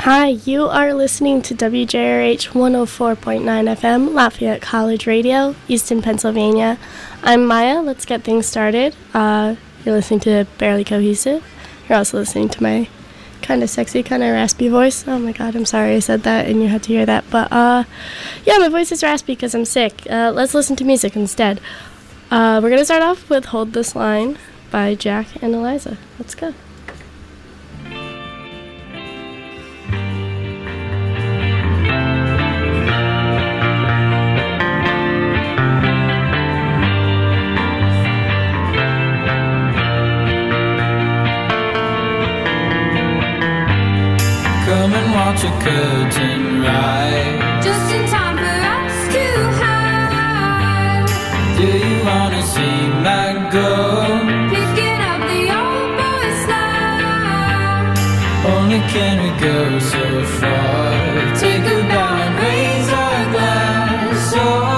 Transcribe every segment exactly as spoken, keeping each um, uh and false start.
Hi, you are listening to W J R H one oh four point nine F M, Lafayette College Radio, Easton, Pennsylvania. I'm Maya. Let's get things started. Uh, you're listening to Barely Cohesive. You're also listening to my kind of sexy, kind of raspy voice. Oh my god, I'm sorry I said that and you had to hear that. But, uh, yeah, my voice is raspy because I'm sick. Uh, let's listen to music instead. Uh, we're going to start off with Hold This Line by Jack and Eliza. Let's go. Come and watch a curtain rise, just in time for us to hide. Do you wanna see my gold? Picking up the old boy slide. Only can we go so far? Take a bow and raise our glass.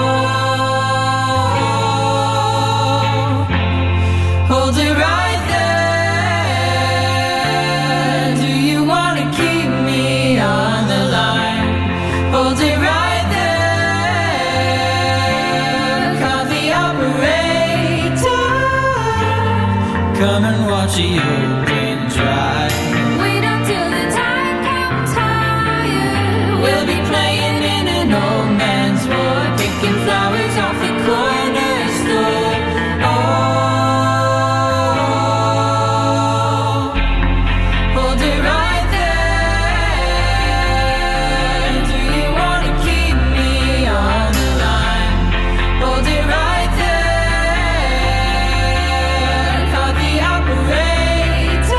Oh, hold it right. Come and watch the open dry. Wait until the tide comes higher. We'll be playing in an old man's ward, picking flowers off the corner store. Oh, hold it right there. Do you want to keep me on the line? Hold it right there. Call the operator.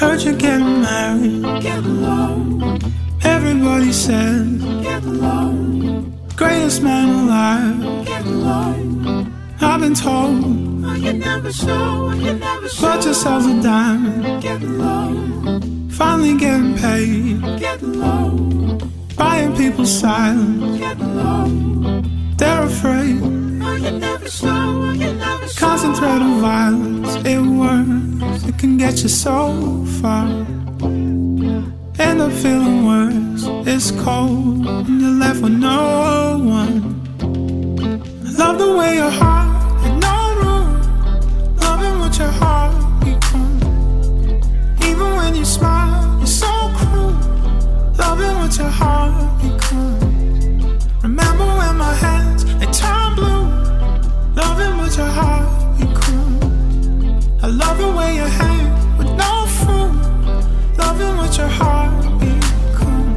Heard you're getting married. Get along. Everybody said, get along. Greatest man alive. Get along. I've been told, oh, you never show, you never show. But yourselves a diamond. Get along. Finally getting paid. Get along. Buying people's silence. Get along. They're afraid. Oh, you never show, you never show. Constant threat of violence. It works. It can get you so far. End up feeling worse. It's cold and you're left with no one. I love the way your heart had no room. Loving what your heart becomes. Even when you smile, you're so cruel. Loving what your heart becomes. Remember when my hands, they turn blue. Loving what your heart becomes. I love the way you hang with no fruit. Loving what your heart becomes.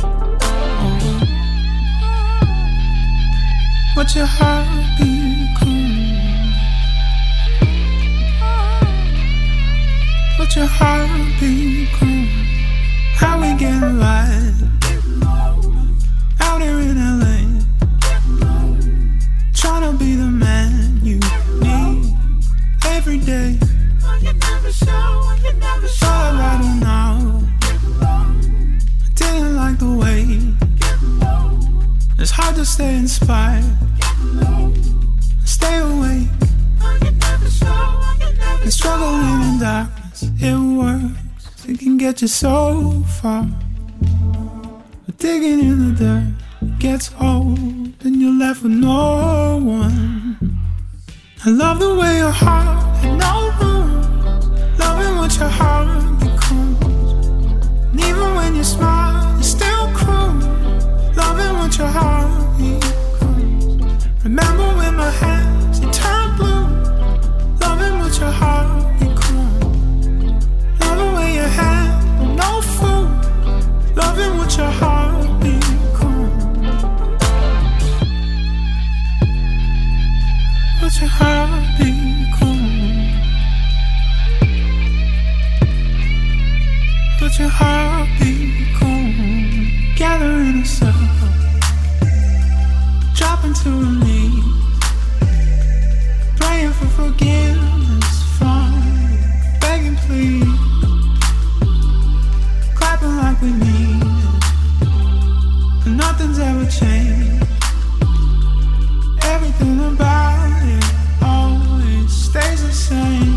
What your heart becomes. What your heart becomes. How we get right out here in L A. Trying to be the man you need every day. You never show, you never show. Thought about it now. I didn't like the way. It's hard to stay inspired. Stay awake. And struggling in darkness. It works. It can get you so far. But digging in the dirt gets old, and you're left with no one. I love the way your heart had no room. Loving what your heart becomes. And even when you smile, you're still cruel. Loving what your heart becomes. Remember when my hands, they turn blue. Loving what your heart becomes. Love the way your hand, no food. Loving what your heart becomes. What your heart becomes. What your heart becomes. Gather in a circle. Drop into a knee. Praying for forgiveness from you. Begging please. Clapping like we mean it. And nothing's ever changed. Everything about it always stays the same.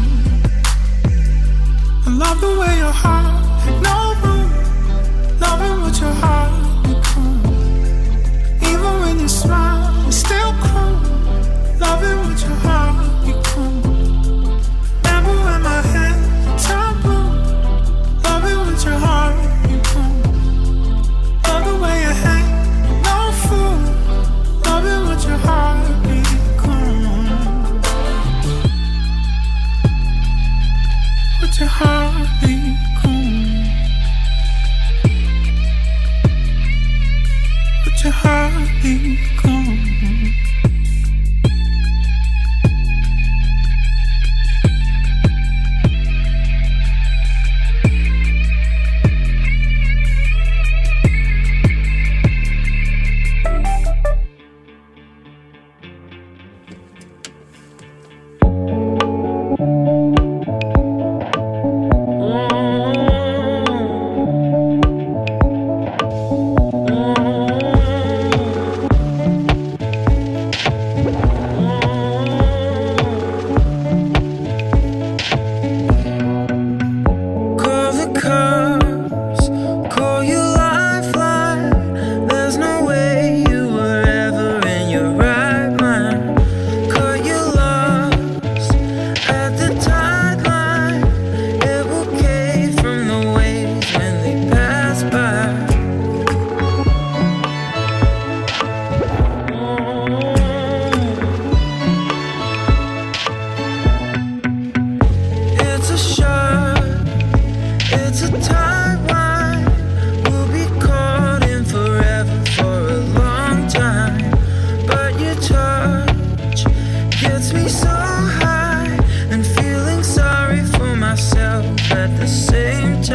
I love the way your heart had no room. Loving what your heart becomes. Even when you smile, you're still cruel. Loving what your heart becomes. Remember when my hands turn blue. Loving what your heart becomes. Love the way you hang, no fool. Loving what your heart becomes. What your heart becomes. What your heart becomes. At the same time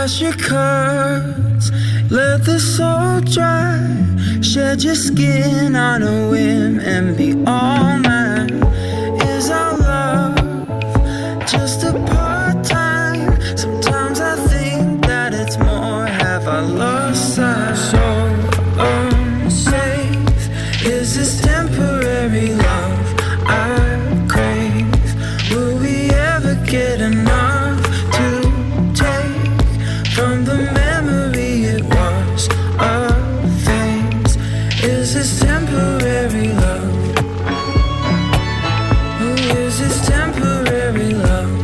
Flash your cards, let the soul dry. Shed your skin on a whim and be all mine. Is our love just a part-time? Sometimes I think that it's more. Have I lost sight? So unsafe. Is this temporary love I crave? Will we ever get enough to take from the memory it was of things? Is this temporary love? Oh, is this temporary love?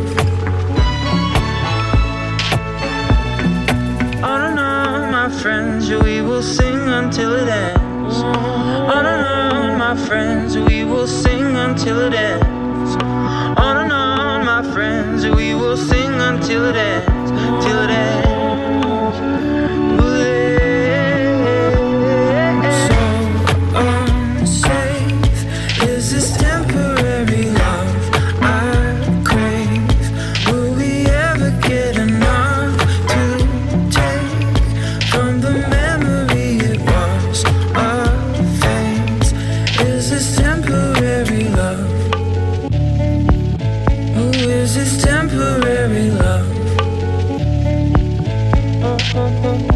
On and on, my friends, we will sing until it ends. On and on, my friends, we will sing until it ends. On and on, my friends, we will sing until it ends, till it ends. So unsafe. Is this temporary love I crave? Will we ever get enough to take from the memory it was of things? Is this temporary love? Oh, is this temporary love? Oh, oh, oh, oh,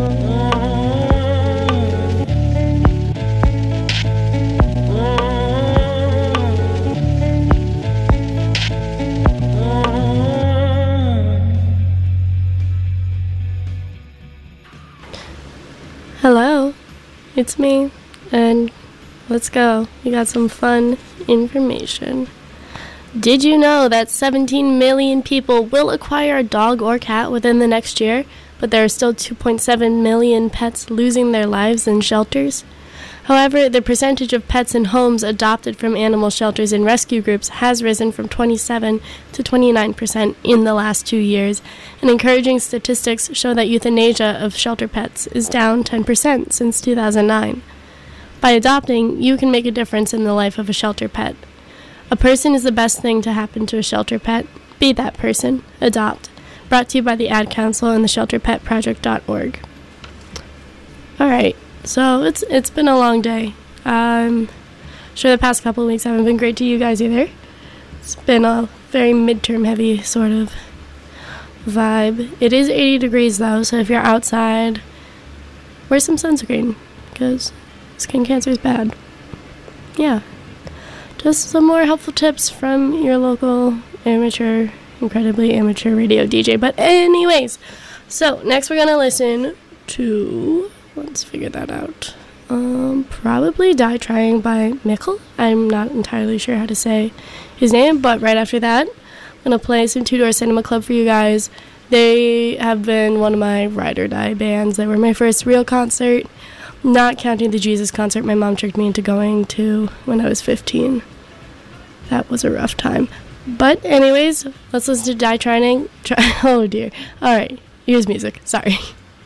Hello, it's me, and let's go. We got some fun information. Did you know that seventeen million people will acquire a dog or cat within the next year, but there are still two point seven million pets losing their lives in shelters? However, the percentage of pets in homes adopted from animal shelters and rescue groups has risen from twenty-seven to twenty-nine percent in the last two years, and encouraging statistics show that euthanasia of shelter pets is down ten percent since two thousand nine. By adopting, you can make a difference in the life of a shelter pet. A person is the best thing to happen to a shelter pet. Be that person. Adopt. Brought to you by the Ad Council and the shelter pet project dot org. Alright, so it's it's been a long day. I'm sure the past couple of weeks haven't been great to you guys either. It's been a very midterm heavy sort of vibe. It is eighty degrees though, so if you're outside, wear some sunscreen, because skin cancer is bad. Yeah. Just some more helpful tips from your local amateur, incredibly amateur radio D J. But anyways, so next we're going to listen to, let's figure that out, um, probably Die Trying by Mikkel. I'm not entirely sure how to say his name, but right after that, I'm going to play some Two Door Cinema Club for you guys. They have been one of my ride or die bands. They were my first real concert, not counting the Jesus concert my mom tricked me into going to when I was fifteen. That was a rough time. But anyways, let's listen to Die Trying. Try- oh dear. Alright, here's music. Sorry.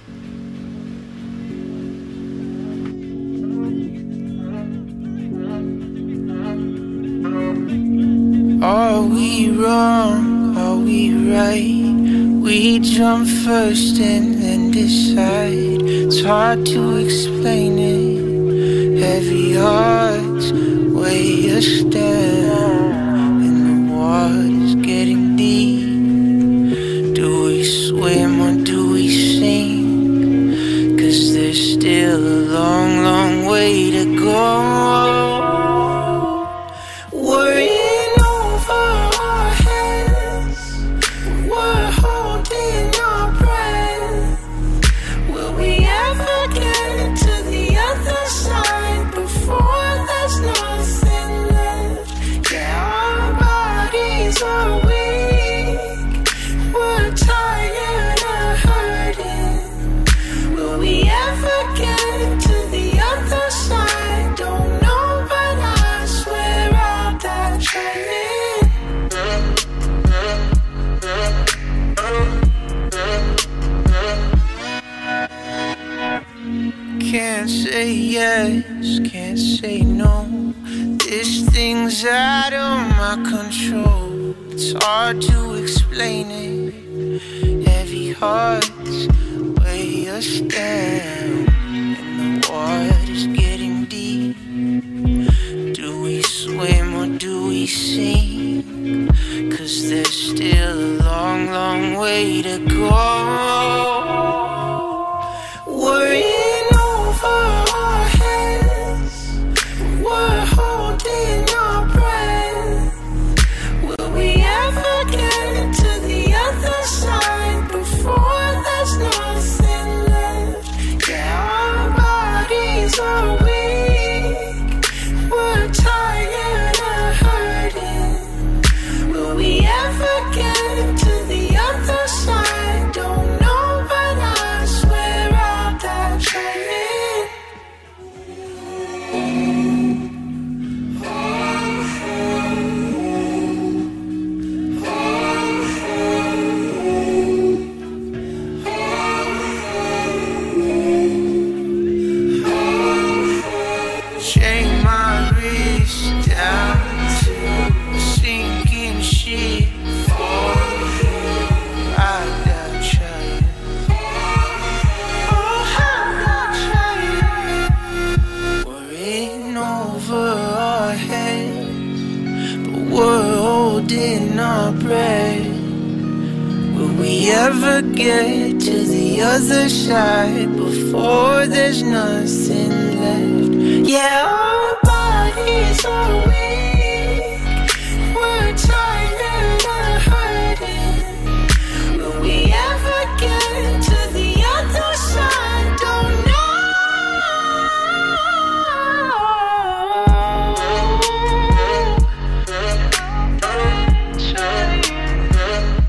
Are we wrong? Are we right? We jump first and then decide. It's hard to explain it. Heavy hearts weigh us down, and the water's getting deep. Do we swim or do we sink? 'Cause there's still a long, long way to go. Worrying over our heads, we're holding our breath. Will we ever get to the other side before there's nothing left? Yeah, our bodies are weak, we're tired of hurting. Will we ever get to the other side? Don't know, but I swear I'll die trying. Can't say yes, can't say no. This thing's out of my control. It's hard to explain it. Heavy hearts way to go. We're in over our heads, we're holding our breath. Will we ever get to the other side before there's nothing left? Yeah, our bodies are weak, we're tired of hurting. Will we ever get to the other side? Don't know, but I swear I'll die trying. Chain my wrist down to a sinking ship. For I die trying. Oh, I die trying. We're in over our heads, but we're holding our breath. Will we ever get to the other side before there's nothing left? Yeah, our bodies are weak, we're tired of hurting. Will we ever get to the other side? Don't know.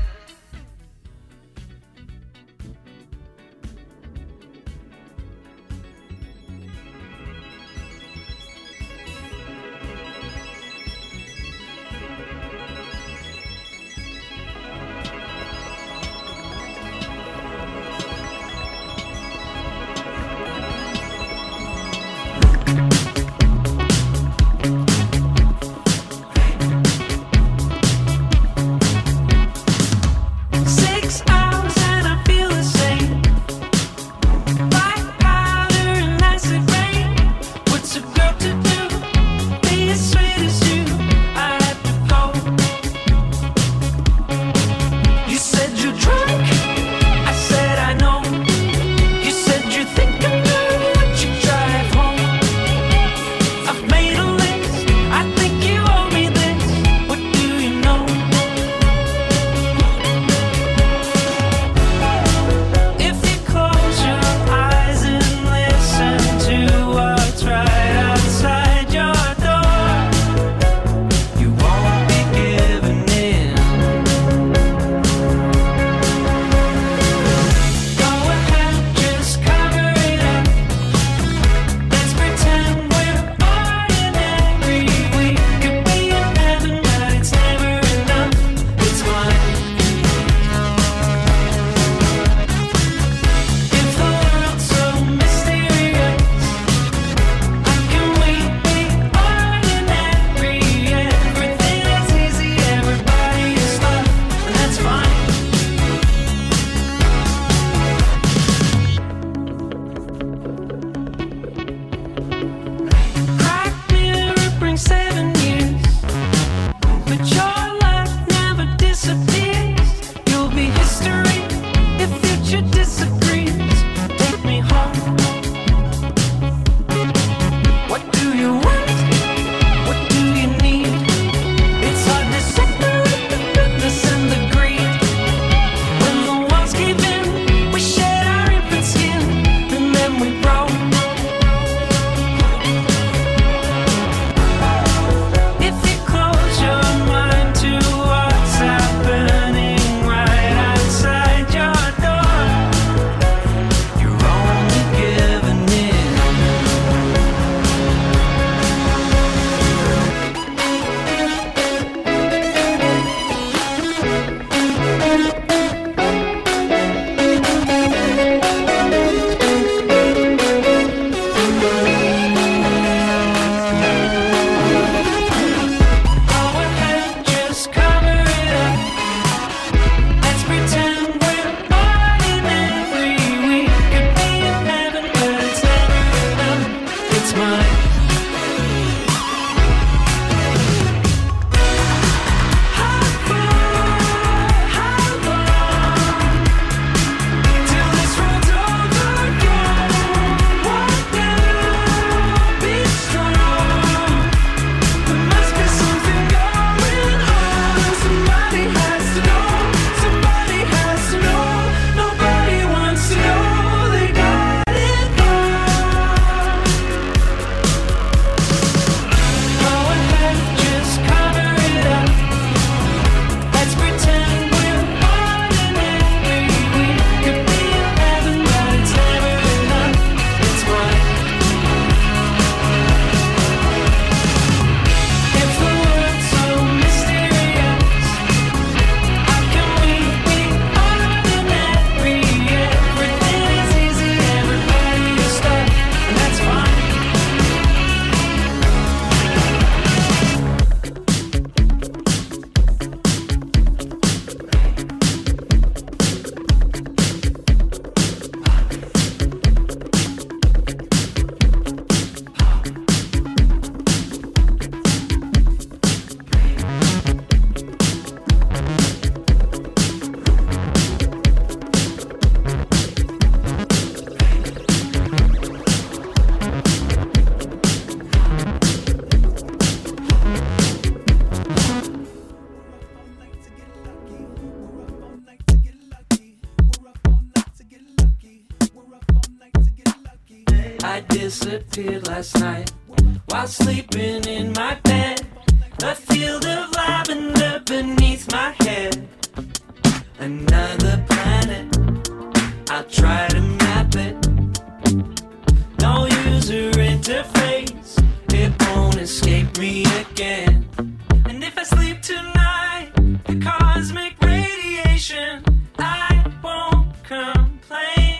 I disappeared last night while sleeping in my bed. A field of lavender beneath my head. Another planet, I'll try to map it. No user interface, it won't escape me again. And if I sleep tonight, the cosmic radiation, I won't complain.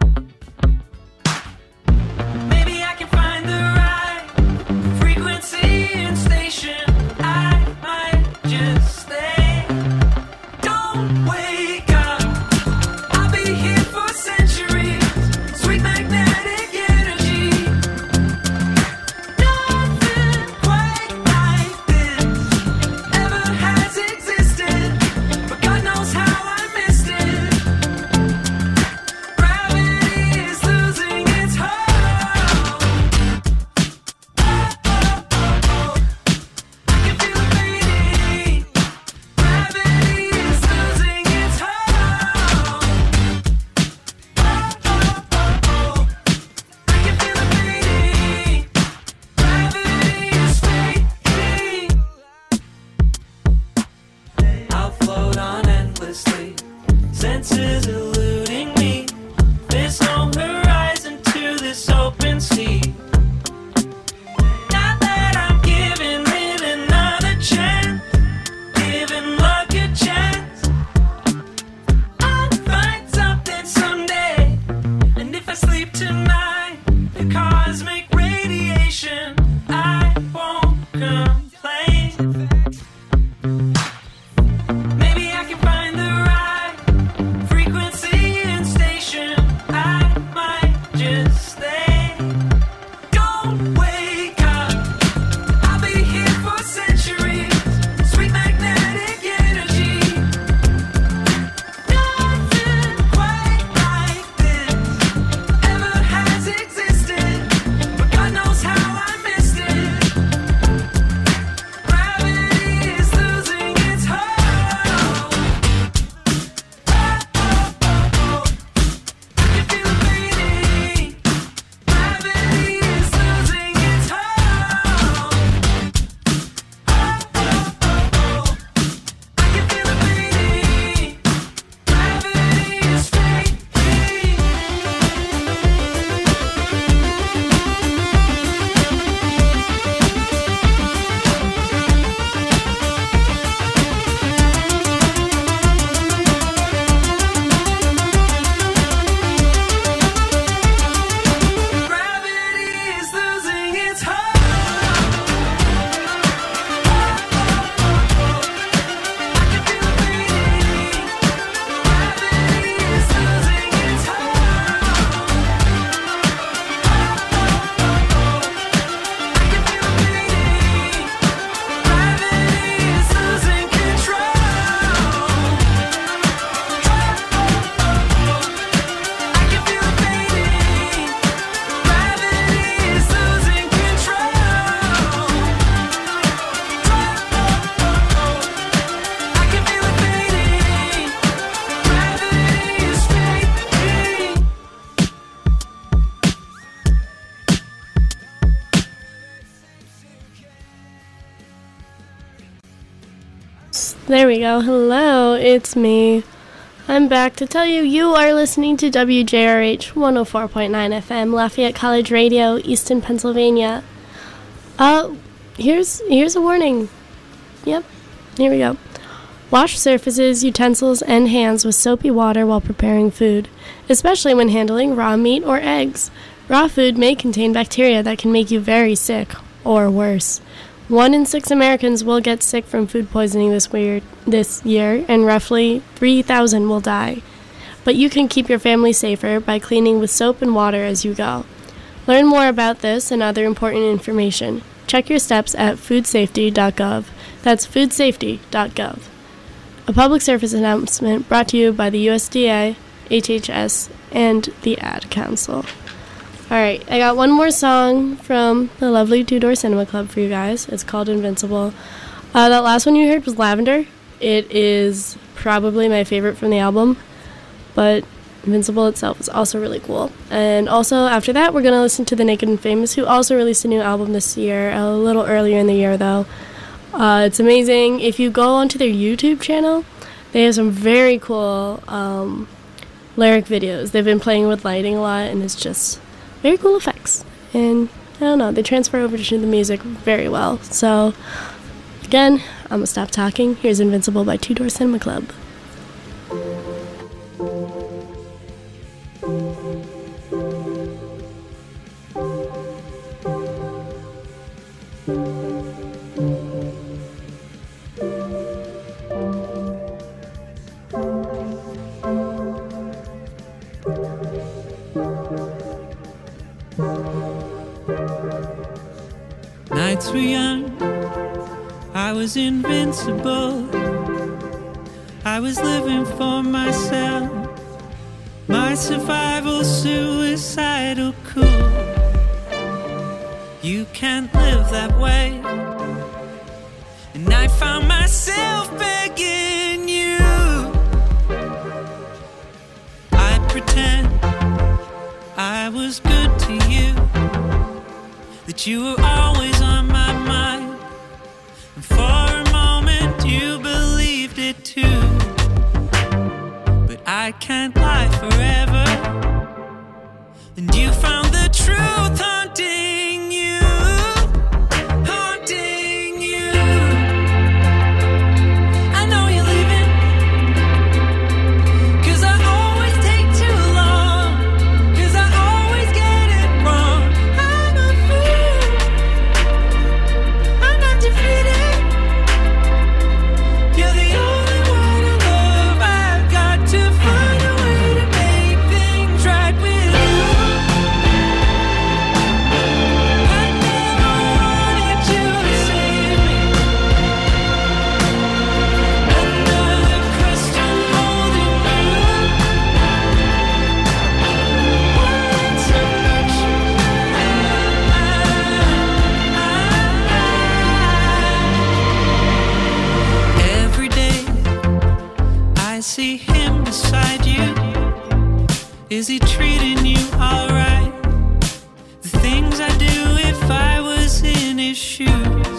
Maybe I can find the right frequency and station. I might just stay. Don't wake up, I'll be here for centuries. Sweet magnetic energy. Nothing quite like this ever has existed, but God knows how I missed it. Gravity is losing its hold. Oh, oh, oh, oh. I can feel it fading. Gravity is losing its hold. Oh, oh, oh, oh. I can feel it fading. Gravity is fading. I'll float on endlessly, senses eluding me. There's no horizon to this open sea. Now that I'm giving it another chance, giving luck a chance, I'll find something someday. And if I sleep tonight, the cosmic radiation, I won't complain. Maybe I can find the right frequency and station. I might just stay. Don't wake up, I'll be here for centuries. Sweet magnetic energy. Nothing quite like this ever has existed, but God knows how I missed it. Gravity is losing its hold. Oh, oh, oh, oh. I can feel it fading. Gravity is losing its hold. Oh, oh, oh, oh. I can feel it fading. Gravity is fading. Gravity is losing its hold. I can feel it fading. Gravity is losing its hold. I can feel it fading. Gravity is losing control. I can feel it fading. Gravity is losing control. I can feel it fading. Gravity is fading. There we go. Hello, it's me. I'm back to tell you you are listening to W J R H one oh four point nine F M, Lafayette College Radio, Easton, Pennsylvania. Uh, here's here's a warning. Yep, here we go. Wash surfaces, utensils, and hands with soapy water while preparing food, especially when handling raw meat or eggs. Raw food may contain bacteria that can make you very sick, or worse. One in six Americans will get sick from food poisoning this weird this year, and roughly three thousand will die. But you can keep your family safer by cleaning with soap and water as you go. Learn more about this and other important information. Check your steps at food safety dot gov. That's food safety dot gov. A public service announcement brought to you by the U S D A, H H S, and the Ad Council. Alright, I got one more song from the lovely Two Door Cinema Club for you guys. It's called Invincible. Uh, that last one you heard was Lavender. It is probably my favorite from the album, but Invincible itself is also really cool. And also after that, we're going to listen to The Naked and Famous, who also released a new album this year, a little earlier in the year though. Uh, it's amazing. If you go onto their YouTube channel, they have some very cool um, lyric videos. They've been playing with lighting a lot, and it's just very cool effects. And I don't know, they transfer over to the music very well. So again, I'm going to stop talking. Here's Invincible by Two Door Cinema Club. Nights were young, I was invincible. I was living for myself, my survival suicidal cool. You can't live that way. And I found myself begging you. I pretend I was good to you, that you were always on my mind, and for a moment you believed it too. But I can't lie forever, and you found the truth haunting you, haunting you. I know you're leaving, 'cause I always take too long, 'cause I always get it wrong. I'm a fool, I'm not defeated. You're the only one I love. I've got to find a way to make things right with you. I never wanted you to save me. Another question holding you. One introduction, every day I see him beside you. Is he treating you alright? The things I do if I was in his shoes.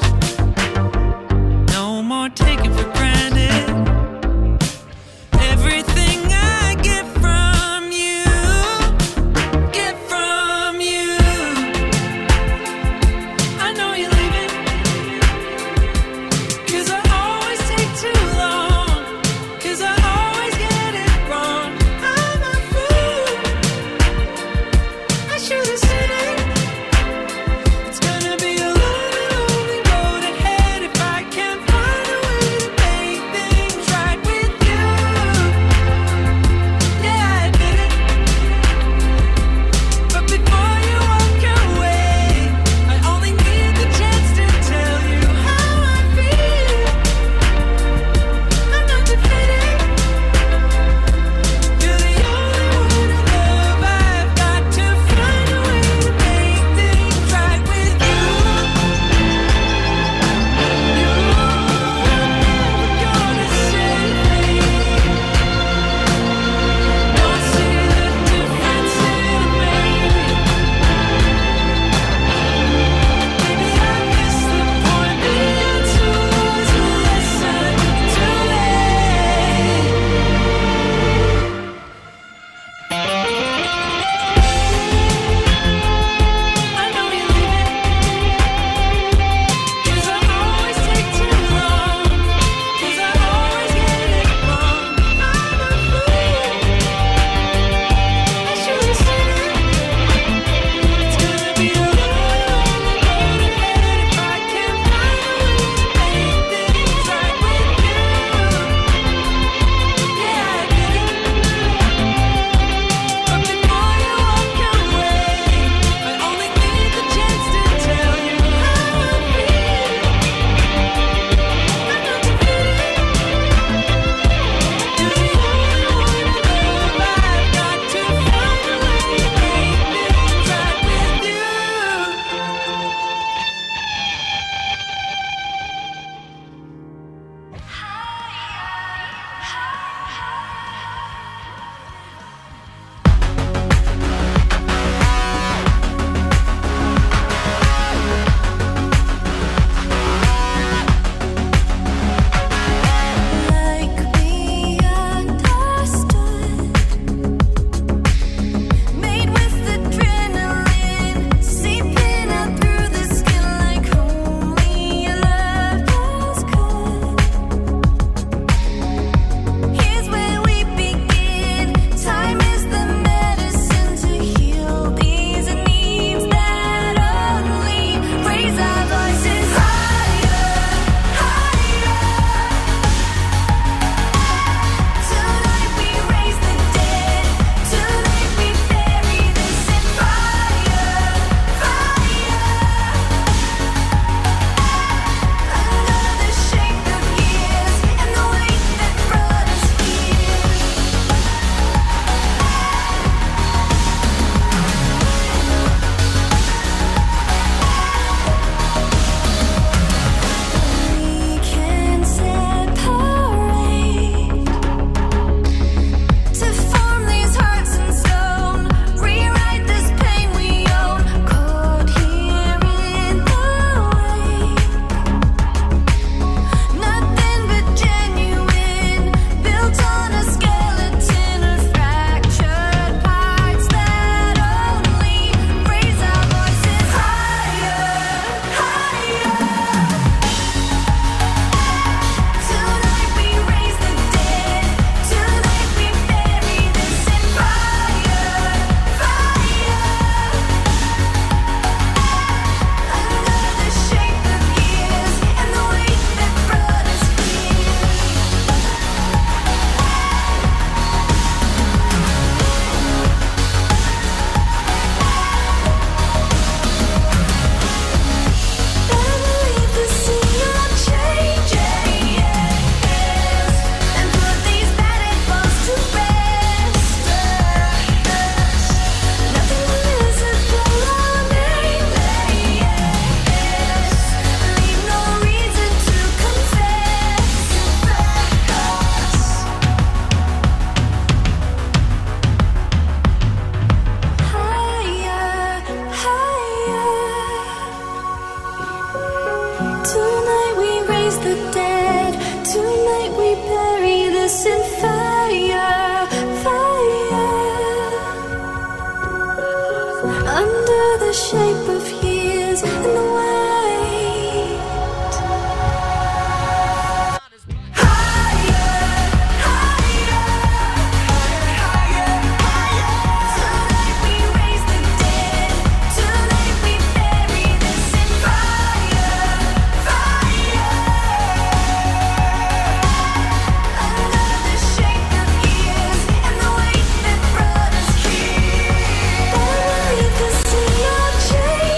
No more taking for granted everything I get from you, get from you. I know you're leaving, 'cause I always take too long, 'cause I always get it wrong. I'm a fool, I should have seen it. It's gonna be a lonely, lonely road. shape of years and the weight. See your change.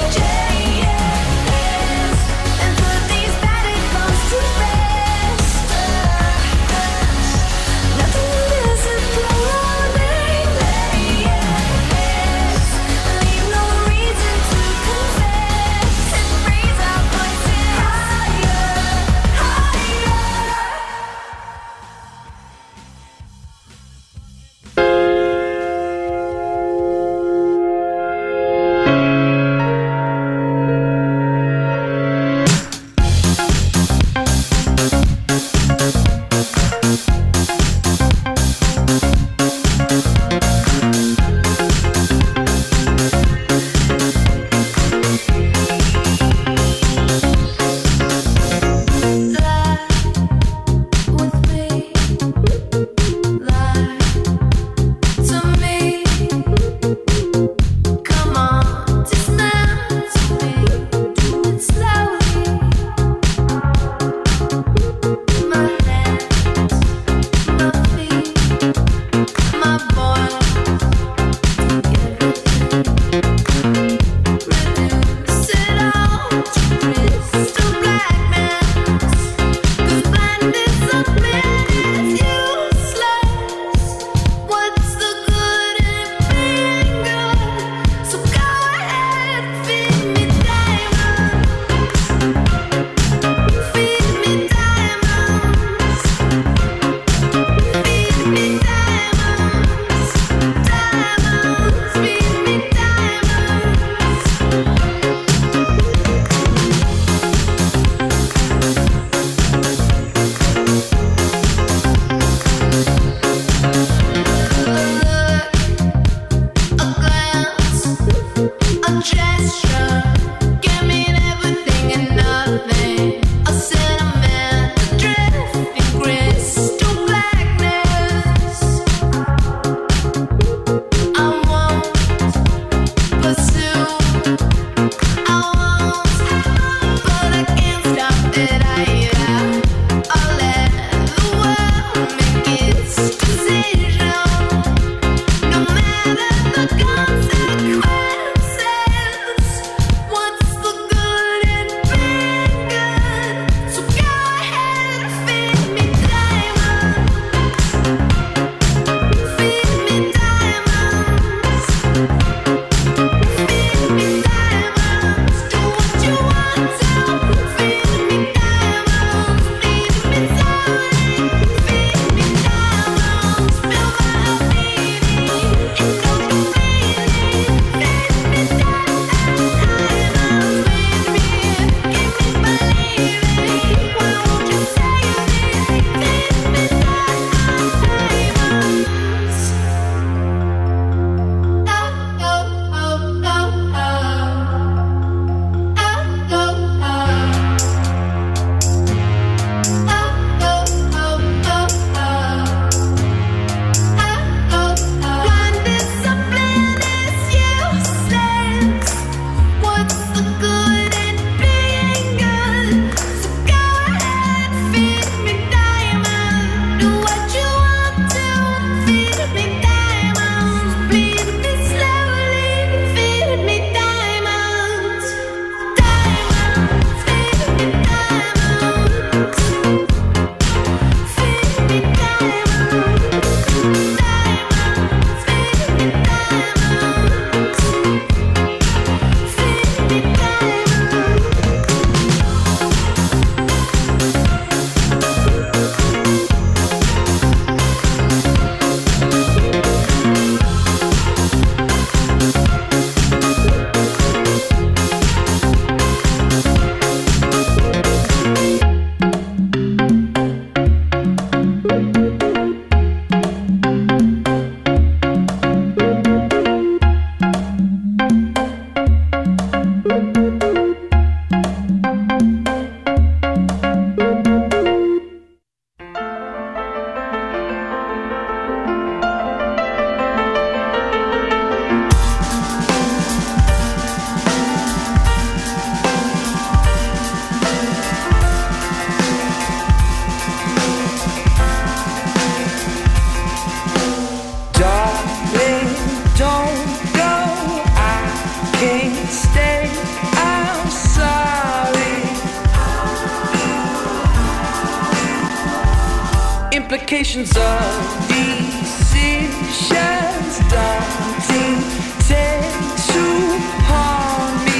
complications of decisions, daunting takes to harm me.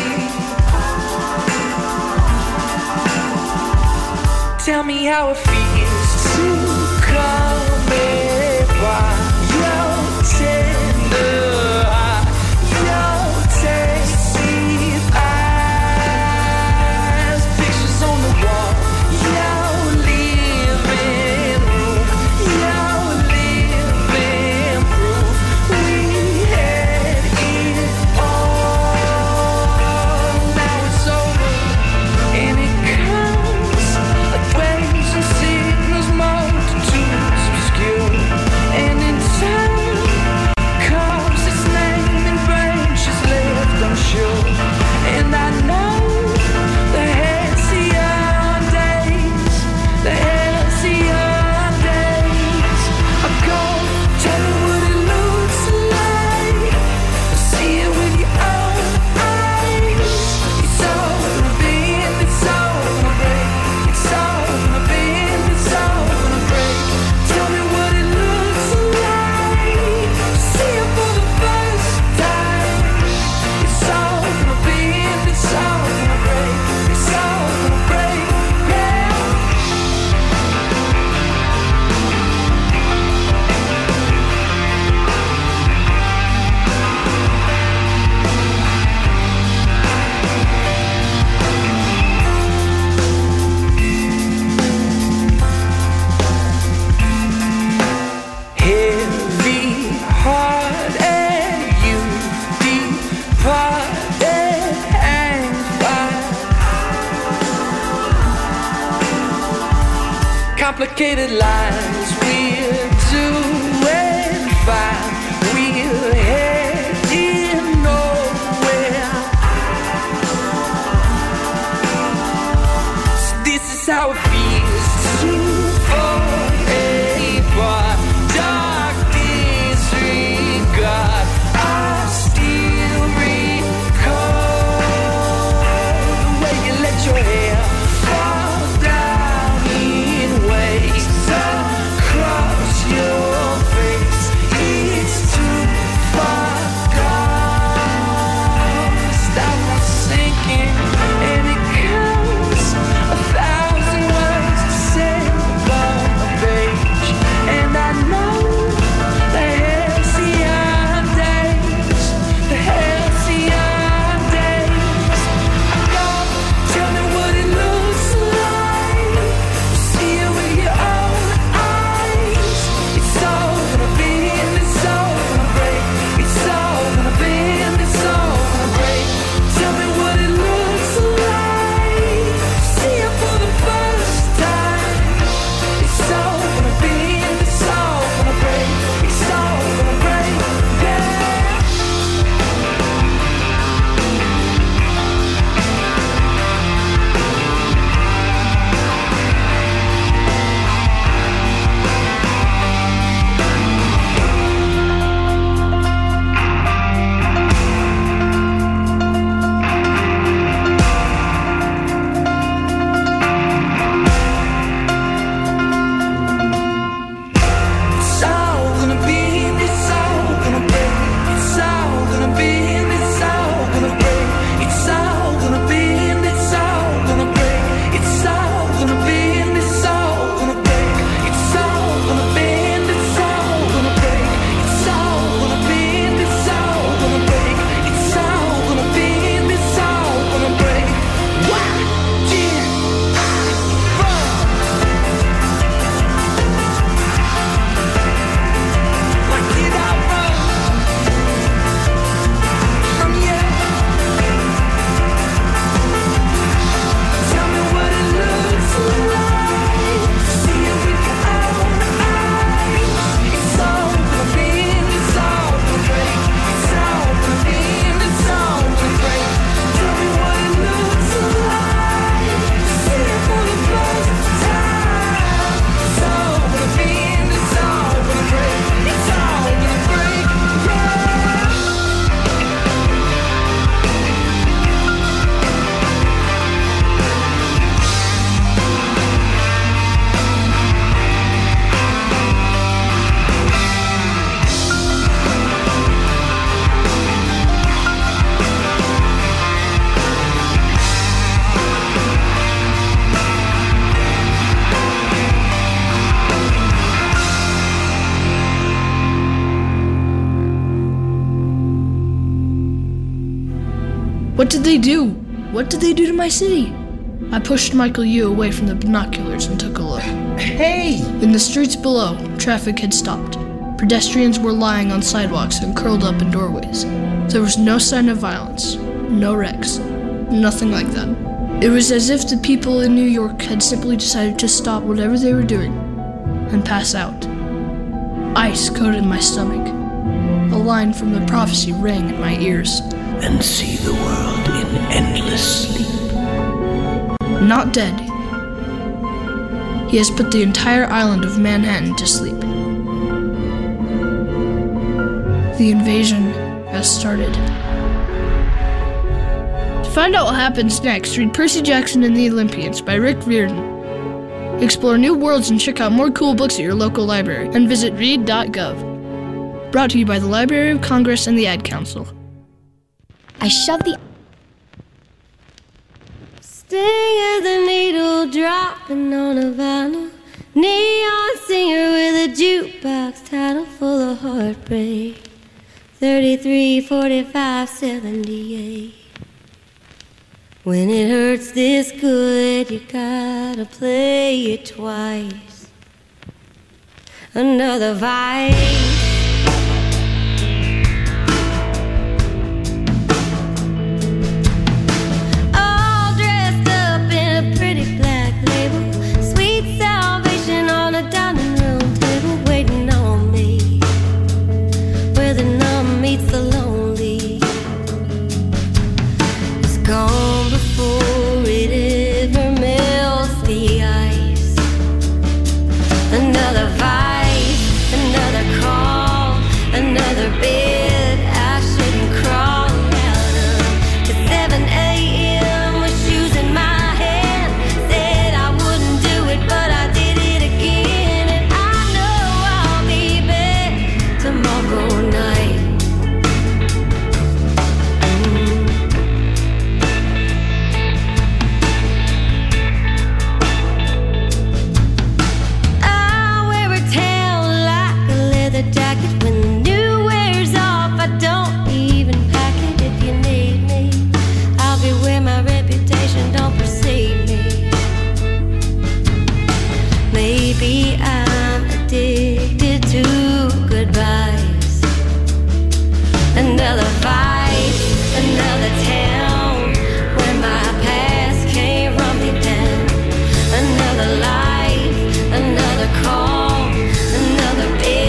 Tell me how it feels to come in by your tender heart, your tasty eyes, pictures on the wall, your living room, your living proof. We had it all, now it's over, and it comes like waves and signals, multitudes obscure, and in time comes its name and branches left unsure. And I know the halcyon days, the halcyon days are gone. Tell me what it looks like, see it with your own eyes. It's all gonna bend, it's all gonna break, it's all gonna bend, it's all gonna break. Tell me what it looks like, see it for the first time. It's all gonna bend, it's all gonna break, it's all gonna break, yeah. Heavy heart and you departed and fire. Complicated lines, we're doing fine, we're heading nowhere. So this is how it feels to fall apart. Dark disregard, I still recall the way you let your hair fall down in waves. What did they do? What did they do to my city? I pushed Michael Yu away from the binoculars and took a look. Hey! In the streets below, traffic had stopped. Pedestrians were lying on sidewalks and curled up in doorways. There was no sign of violence, no wrecks, nothing like that. It was as if the people in New York had simply decided to stop whatever they were doing and pass out. Ice coated my stomach. A line from the prophecy rang in my ears. And see the world in endless sleep. Not dead. He has put the entire island of Manhattan to sleep. The invasion has started. To find out what happens next, read Percy Jackson and the Olympians by Rick Riordan. Explore new worlds and check out more cool books at your local library, and visit read dot gov. Brought to you by the Library of Congress and the Ad Council. I shoved the Sting of the needle dropping on a vinyl. Neon singer with a jukebox title full of heartbreak. thirty-three, forty-five, seventy-eight. When it hurts this good, you gotta play it twice. Another vice. Another vice, another call, another bed I shouldn't crawl out of. The seven a.m. with shoes in my hand. Said I wouldn't do it, but I did it again. And I know I'll be back tomorrow night. The jacket when the new wears off, I don't even pack it. If you need me, I'll be where my reputation don't precede me. Maybe I'm addicted to goodbyes. Another vice, another town where my past came rumbling down. Another life, another call, another bed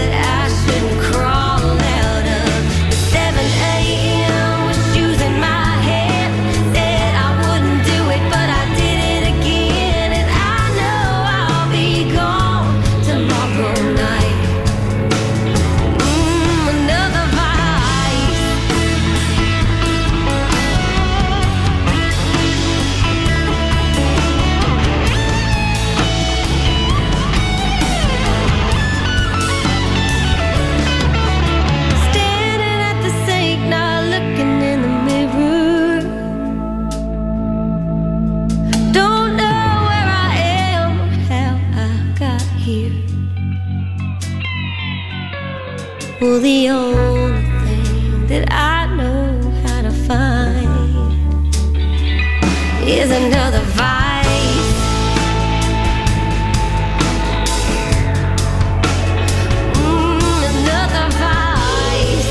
well, the only thing that I know how to find is another vice. Mm, another vice.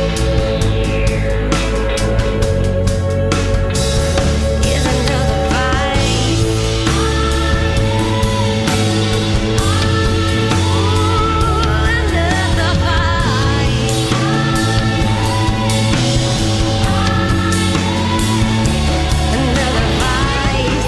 Is another vice. Another vice. Another vice.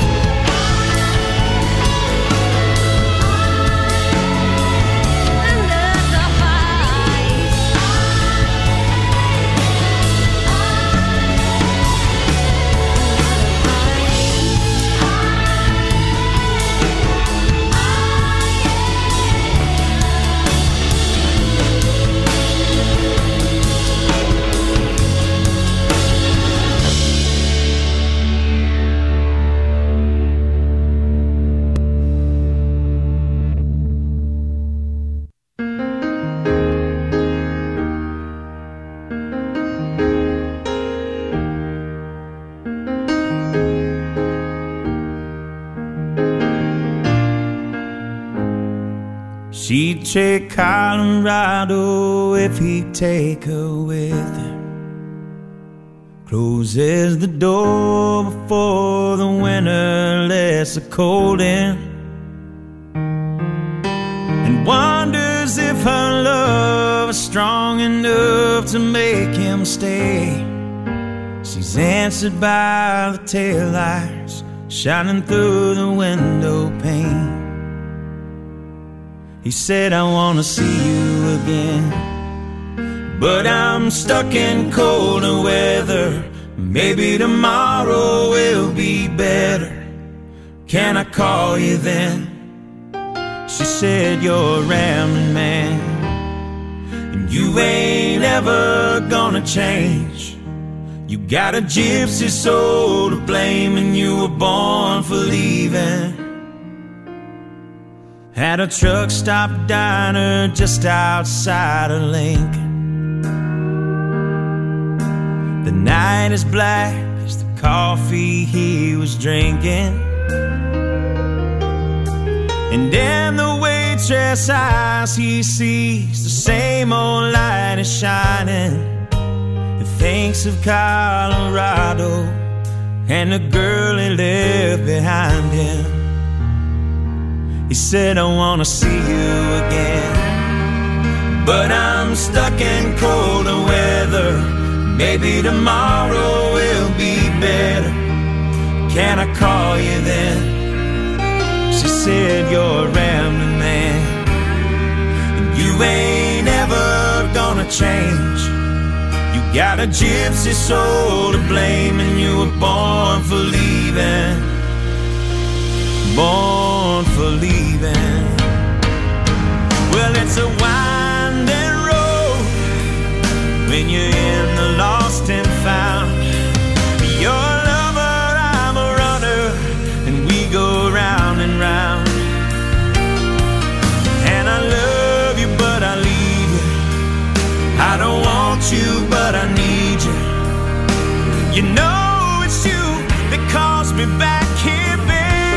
she'd take Colorado if he'd take her with him. Closes the door before the winter lets the cold in, and wonders if her love is strong enough to make him stay. She's answered by the taillights shining through the window pane. He said, I wanna see you again, but I'm stuck in colder weather. Maybe tomorrow will be better. Can I call you then? She said, you're a rambling man, and you ain't ever gonna change. You got a gypsy soul to blame, and you were born for leaving. At a truck stop diner just outside of Lincoln. The night is black as the coffee he was drinking, and in the waitress' eyes he sees the same old light is shining, and thinks of Colorado and the girl he left behind him. He said, I wanna see you again, but I'm stuck in colder weather. Maybe tomorrow will be better. Can I call you then? She said, you're a rambling man, and you ain't ever gonna change. You got a gypsy soul to blame, and you were born for leaving. Born for leaving. Well, it's a winding road when you're in the lost and found. You're a lover, I'm a runner, and we go round and round. And I love you, but I leave you. I don't want you, but I need you. You know it's you that calls me back here, baby.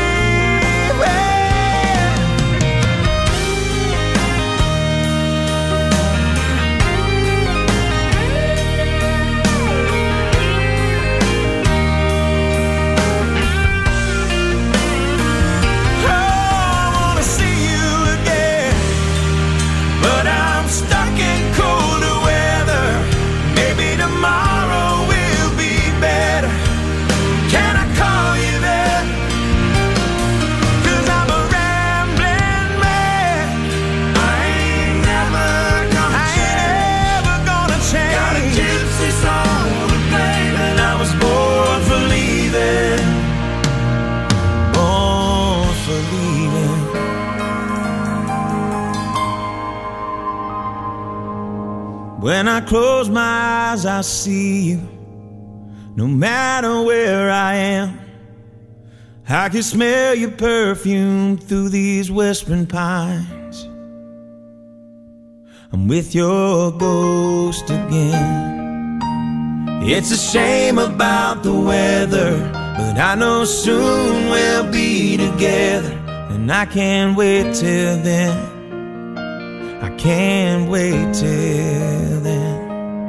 When I close my eyes, I see you. No matter where I am, I can smell your perfume through these whispering pines. I'm with your ghost again. It's a shame about the weather, but I know soon we'll be together, and I can't wait till then. I can't wait till then.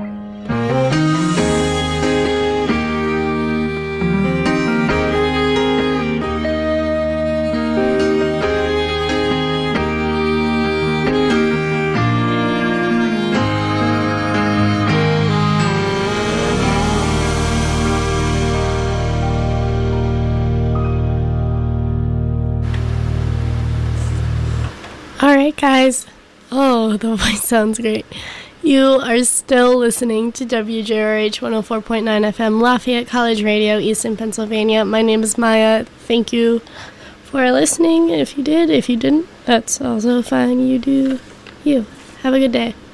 All right, guys. Oh, the voice sounds great. You are still listening to W J R H one oh four point nine F M, Lafayette College Radio, Easton, Pennsylvania. My name is Maya. Thank you for listening. If you did, if you didn't, that's also fine. You do you. Have a good day.